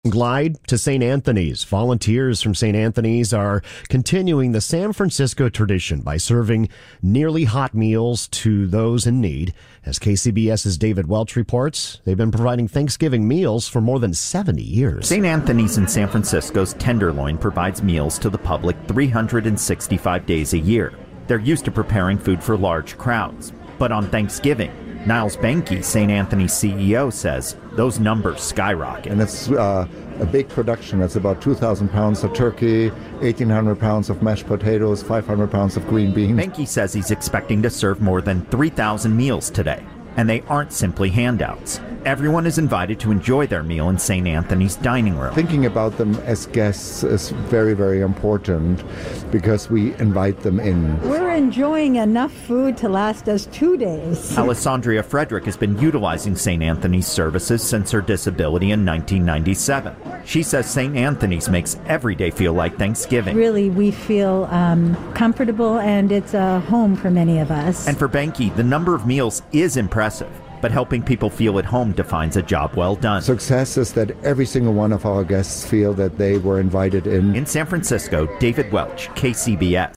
Glide to St. Anthony's. Volunteers from St. Anthony's are continuing the San Francisco tradition by serving nearly hot meals to those in need. As KCBS's David Welch reports, they've been providing Thanksgiving meals for more than 70 years. St. Anthony's in San Francisco's Tenderloin provides meals to the public 365 days a year. They're used to preparing food for large crowds. But on Thanksgiving, Niles Benke, St. Anthony's CEO, says those numbers skyrocket. And it's a big production. It's about 2,000 pounds of turkey, 1,800 pounds of mashed potatoes, 500 pounds of green beans. Benke says he's expecting to serve more than 3,000 meals today. And they aren't simply handouts. Everyone is invited to enjoy their meal in St. Anthony's dining room. Thinking about them as guests is very, very important because we invite them in. We're enjoying enough food to last us 2 days. Alessandria Frederick has been utilizing St. Anthony's services since her disability in 1997. She says St. Anthony's makes every day feel like Thanksgiving. Really, we feel comfortable, and it's a home for many of us. And for Benke, the number of meals is impressive. But helping people feel at home defines a job well done. Success is that every single one of our guests feel that they were invited in. In San Francisco, David Welch, KCBS.